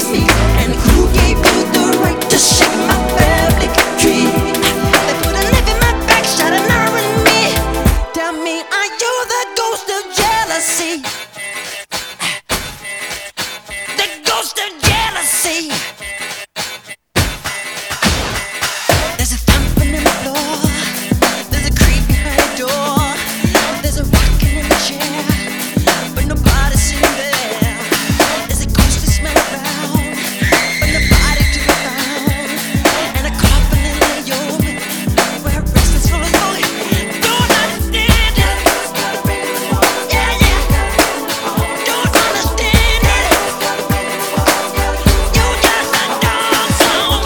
needs me? And who gave you the right to shake my family tree? They put a knife in my back, shot an arrow in me. Tell me, are you the ghost of jealousy? The ghost of jealousy. There's a thumping in the floor. There's a creep behind the door. There's a rocking in the chair, but nobody's sitting there. There's a ghostly smell around, but nobody to be found. And a coffin in the open, where a restless full of holy. Don't understand it. Yeah, yeah. Don't understand it. You just a dog song.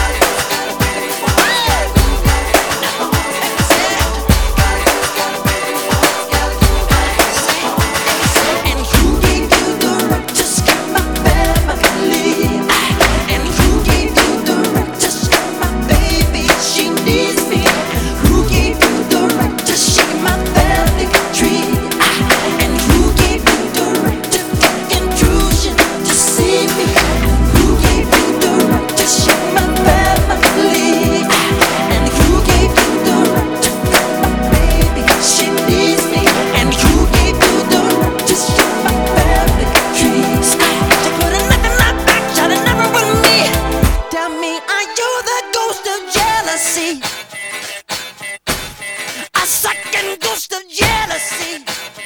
And who gave you the right to skip my family? And who gave you the right to skip my baby? She needs me. Who gave you the right to shake my family tree? And who gave you the right to make intrusion to see me? Who gave you the right to shake my family? And who gave you the right to cut my baby? She needs me. And who gave you the right to shake my family trees? To put a knife in my back, shot an arrow with me. Tell me, are you the ghost of jealousy? A second ghost of jealousy.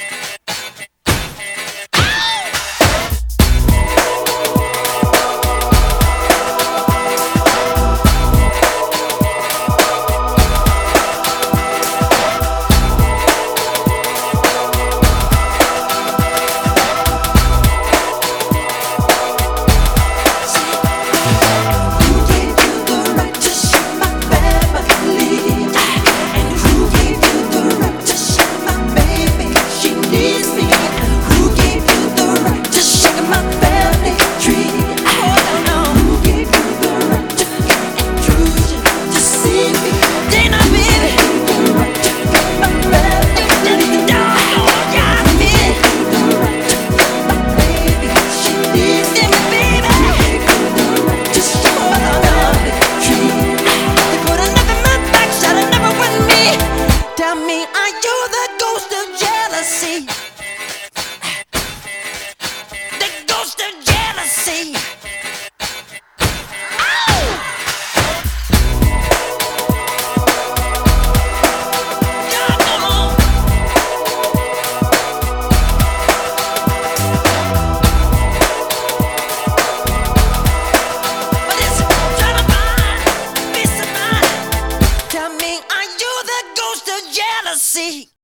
Who gave you the right to shake my family? And who gave you the right to shake my baby? She needs me. Who gave you the right to shake my family tree? Oh no. Who gave you the right to make intrusion to see me? Dana, baby. Who gave you the right to cut my family tree? Dog, got me. Who gave you the right to cut my baby? She needs me, baby. Just hold on the tree. They put a knife in my back, shot an arrow with me. Tell me, are you the ghost of jealousy? The ghost of jealousy. But it's trying to find peace of mind. Tell me, are you the ghost of jealousy?